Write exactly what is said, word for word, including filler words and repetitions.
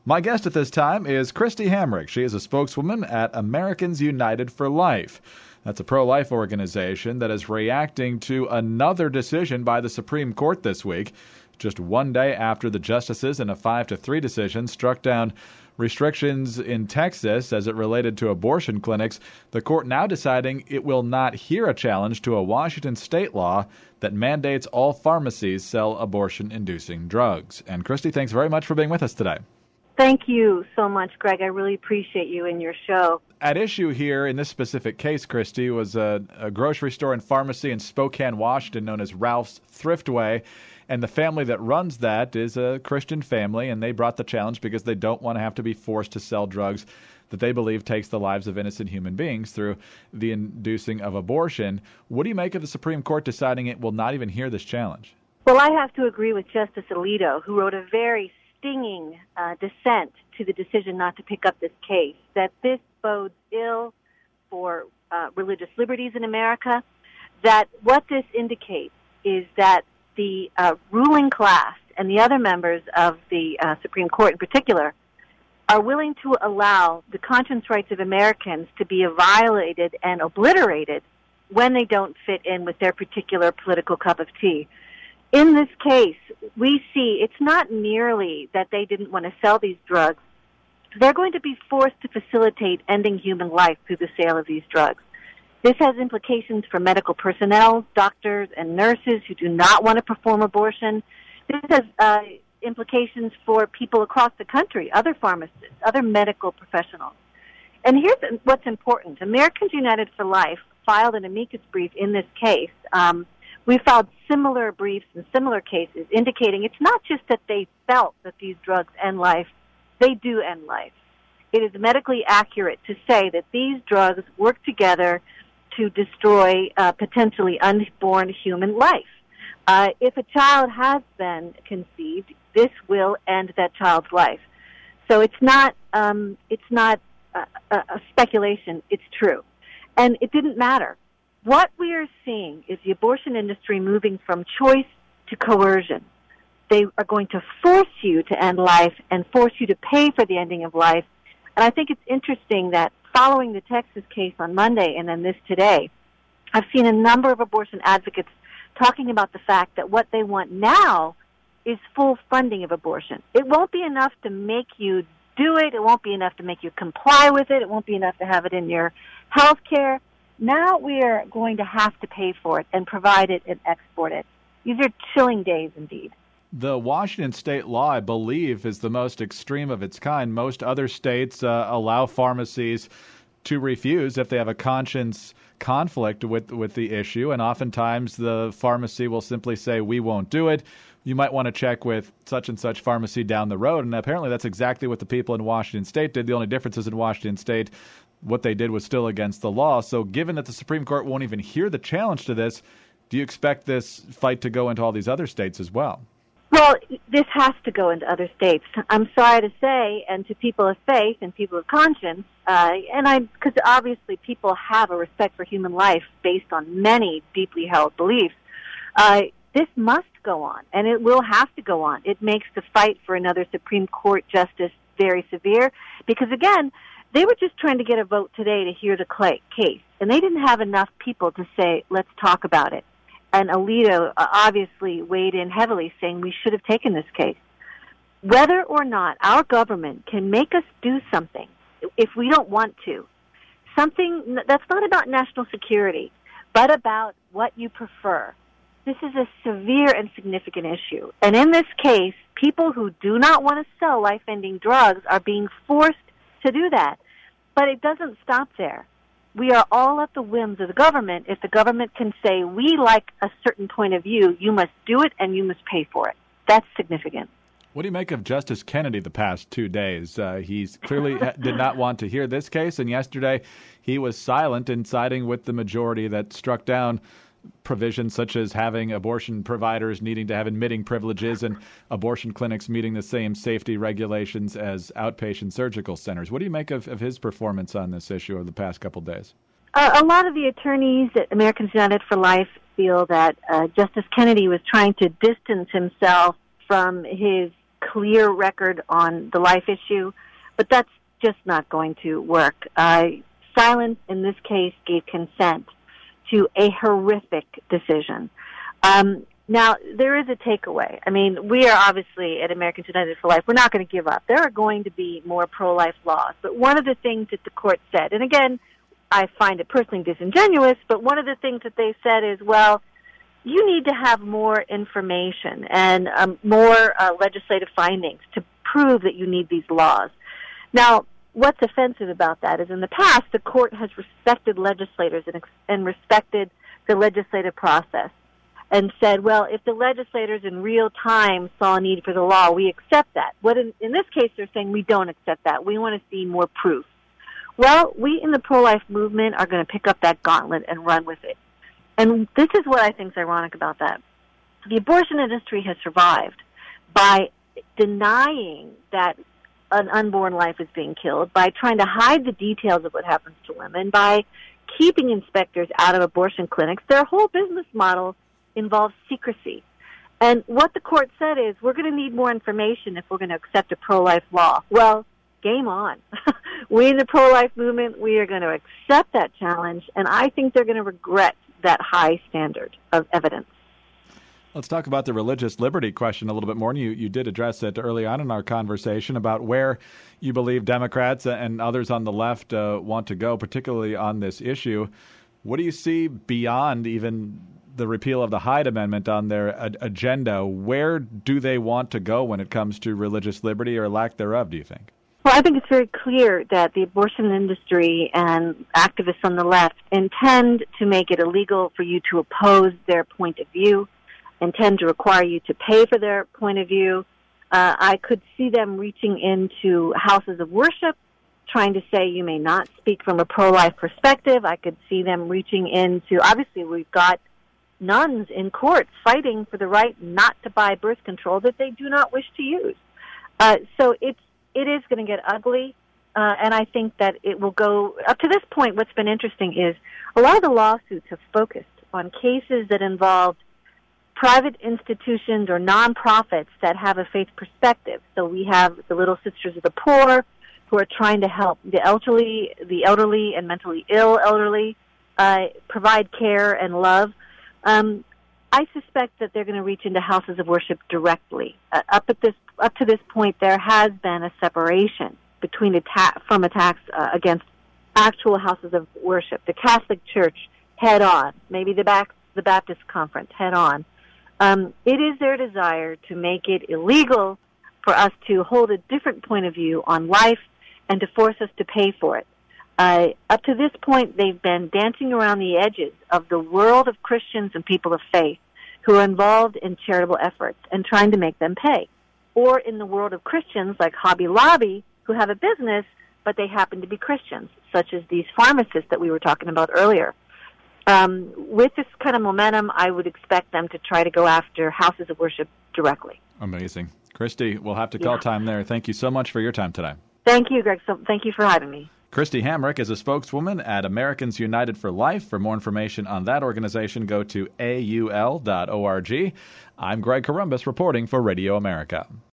My guest at this time is Christy Hamrick. She is a spokeswoman at Americans United for Life. That's a pro-life organization that is reacting to another decision by the Supreme Court this week, just one day after the justices in a five to three decision struck down restrictions in Texas as it related to abortion clinics. The court now deciding it will not hear a challenge to a Washington state law that mandates all pharmacies sell abortion-inducing drugs. And Christy, thanks very much for being with us today. Thank you so much, Greg. I really appreciate you and your show. At issue here in this specific case, Christy, was a, a grocery store and pharmacy in Spokane, Washington, known as Ralph's Thriftway. And the family that runs that is a Christian family, and they brought the challenge because they don't want to have to be forced to sell drugs that they believe takes the lives of innocent human beings through the inducing of abortion. What do you make of the Supreme Court deciding it will not even hear this challenge? Well, I have to agree with Justice Alito, who wrote a very stinging uh, dissent to the decision not to pick up this case, that this bodes ill for uh, religious liberties in America, that what this indicates is that the uh, ruling class and the other members of the uh, Supreme Court in particular are willing to allow the conscience rights of Americans to be violated and obliterated when they don't fit in with their particular political cup of tea. In this case, we see it's not merely that they didn't want to sell these drugs. They're going to be forced to facilitate ending human life through the sale of these drugs. This has implications for medical personnel, doctors, and nurses who do not want to perform abortion. This has uh, implications for people across the country, other pharmacists, other medical professionals. And here's what's important. Americans United for Life filed an amicus brief in this case. Um, we filed similar briefs in similar cases indicating it's not just that they felt that these drugs end life, they do end life. It is medically accurate to say that these drugs work together to destroy uh, potentially unborn human life. Uh, if a child has been conceived, this will end that child's life. So it's not um, it's not a, a speculation. It's true, and it didn't matter. What we are seeing is the abortion industry moving from choice to coercion. They are going to force you to end life and force you to pay for the ending of life. And I think it's interesting that following the Texas case on Monday and then this today, I've seen a number of abortion advocates talking about the fact that what they want now is full funding of abortion. It won't be enough to make you do it. It won't be enough to make you comply with it. It won't be enough to have it in your health care. Now we are going to have to pay for it and provide it and export it. These are chilling days indeed. The Washington state law, I believe, is the most extreme of its kind. Most other states uh, allow pharmacies to refuse if they have a conscience conflict with, with the issue, and oftentimes the pharmacy will simply say, we won't do it. You might want to check with such and such pharmacy down the road, and apparently that's exactly what the people in Washington state did. The only difference is in Washington state, what they did was still against the law. So given that the Supreme Court won't even hear the challenge to this, do you expect this fight to go into all these other states as well? Well, this has to go into other states. I'm sorry to say, and to people of faith and people of conscience, uh, and I, because obviously people have a respect for human life based on many deeply held beliefs, uh, this must go on, and it will have to go on. It makes the fight for another Supreme Court justice very severe, because again, they were just trying to get a vote today to hear the case, and they didn't have enough people to say, let's talk about it. And Alito uh, obviously weighed in heavily, saying we should have taken this case. Whether or not our government can make us do something, if we don't want to, something that's not about national security, but about what you prefer, this is a severe and significant issue. And in this case, people who do not want to sell life-ending drugs are being forced to do that. But it doesn't stop there. We are all at the whims of the government. If the government can say, we like a certain point of view, you must do it and you must pay for it. That's significant. What do you make of Justice Kennedy the past two days? Uh, he clearly did not want to hear this case, and yesterday he was silent in siding with the majority that struck down provisions such as having abortion providers needing to have admitting privileges and abortion clinics meeting the same safety regulations as outpatient surgical centers. What do you make of, of his performance on this issue over the past couple of days? Uh, a lot of the attorneys at Americans United for Life feel that uh, Justice Kennedy was trying to distance himself from his clear record on the life issue, but that's just not going to work. Uh, silence in this case gave consent to a horrific decision. Um, now, there is a takeaway. I mean, we are obviously at Americans United for Life. We're not going to give up. There are going to be more pro-life laws. But one of the things that the court said, and again, I find it personally disingenuous, but one of the things that they said is, well, you need to have more information and um, more uh, legislative findings to prove that you need these laws. Now, what's offensive about that is in the past, the court has respected legislators and, and respected the legislative process and said, well, if the legislators in real time saw a need for the law, we accept that. What in, in this case, they're saying we don't accept that. We want to see more proof. Well, we in the pro-life movement are going to pick up that gauntlet and run with it. And this is what I think is ironic about that. The abortion industry has survived by denying that an unborn life is being killed, by trying to hide the details of what happens to women, by keeping inspectors out of abortion clinics. Their whole business model involves secrecy. And what the court said is, we're going to need more information if we're going to accept a pro-life law. Well, game on. We in the pro-life movement, we are going to accept that challenge, and I think they're going to regret that high standard of evidence. Let's talk about the religious liberty question a little bit more. And you, you did address it early on in our conversation about where you believe Democrats and others on the left uh, want to go, particularly on this issue. What do you see beyond even the repeal of the Hyde Amendment on their a- agenda? Where do they want to go when it comes to religious liberty or lack thereof, do you think? Well, I think it's very clear that the abortion industry and activists on the left intend to make it illegal for you to oppose their point of view, intend to require you to pay for their point of view. Uh, I could see them reaching into houses of worship, trying to say you may not speak from a pro-life perspective. I could see them reaching into, obviously we've got nuns in courts fighting for the right not to buy birth control that they do not wish to use. Uh, so it's, it is going to get ugly, uh, and I think that it will go, up to this point, what's been interesting is a lot of the lawsuits have focused on cases that involved private institutions or nonprofits that have a faith perspective. So we have the Little Sisters of the Poor, who are trying to help the elderly, the elderly and mentally ill elderly, uh, provide care and love. Um, I suspect that they're going to reach into houses of worship directly. Uh, up at this, up to this point, there has been a separation between attack from attacks uh, against actual houses of worship. The Catholic Church head on, maybe the back, the Baptist Conference head on. Um, it is their desire to make it illegal for us to hold a different point of view on life and to force us to pay for it. Uh, up to this point, they've been dancing around the edges of the world of Christians and people of faith who are involved in charitable efforts and trying to make them pay. Or in the world of Christians like Hobby Lobby, who have a business, but they happen to be Christians, such as these pharmacists that we were talking about earlier. Um, with this kind of momentum, I would expect them to try to go after houses of worship directly. Amazing. Christy, we'll have to call Yeah. time there. Thank you so much for your time today. Thank you, Greg. So, thank you for having me. Christy Hamrick is a spokeswoman at Americans United for Life. For more information on that organization, go to A U L dot org. I'm Greg Corombos reporting for Radio America.